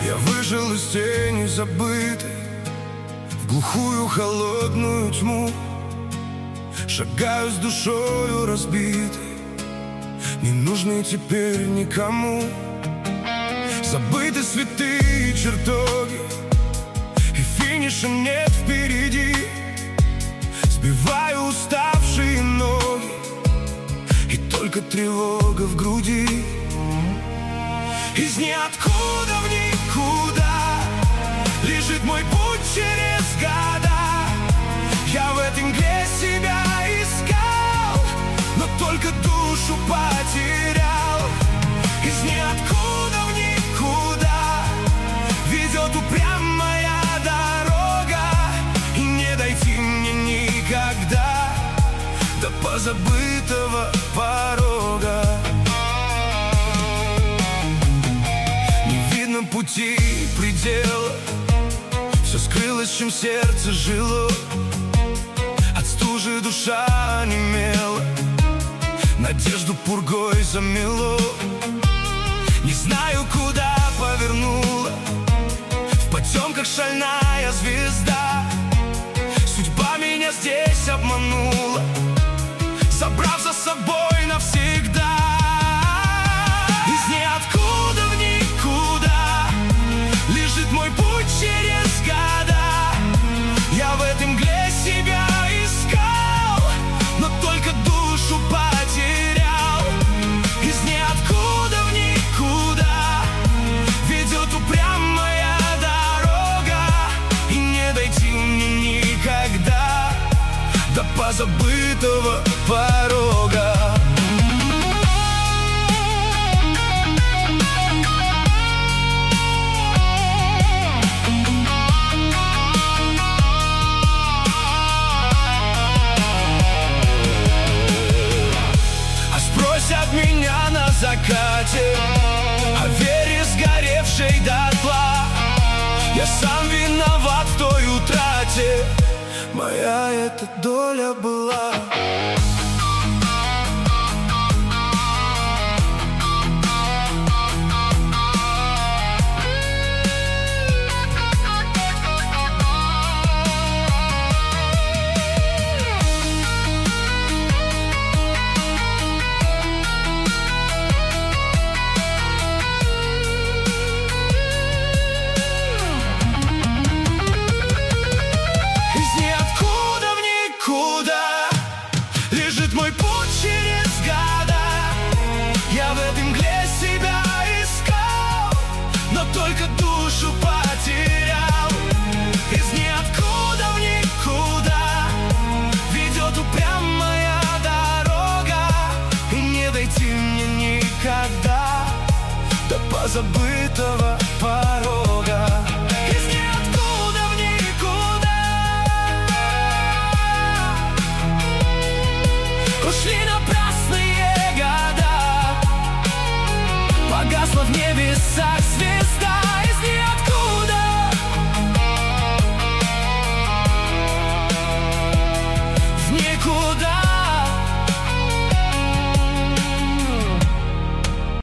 Я выжил из тени забытой в глухую холодную тьму. Шагаю с душою разбитой, ненужный теперь никому. Забыты святые чертоги, и финиша нет впереди. Сбиваю уставшие ноги, и только тревога в груди. Из ниоткуда в никуда лежит мой путь через года. Я в этой мгле себя искал, но только душу потерял. Из ниоткуда в никуда ведет упрямая дорога, и не дойти мне никогда до позабытого порога. Не видно пути предела, все скрылось, чем сердце жило. От стужи душа онемела, надежду пургой замело. Не знаю, куда повернула, в потемках шальная звезда. Судьба меня здесь обманула, забрав за собой навсегда. Из ниоткуда в никуда лежит мой путь через года. Я в этой мгле себя искал, но только душу потерял. Из ниоткуда в никуда ведет упрямая дорога, и не дойти мне никогда до позабытого порога. От меня на закате о вере, сгоревшей дотла. Я сам виноват в той утрате, моя эта доля была. Только душу потерял. Из ниоткуда в никуда ведет упрямая дорога, и не дойти мне никогда до позабытого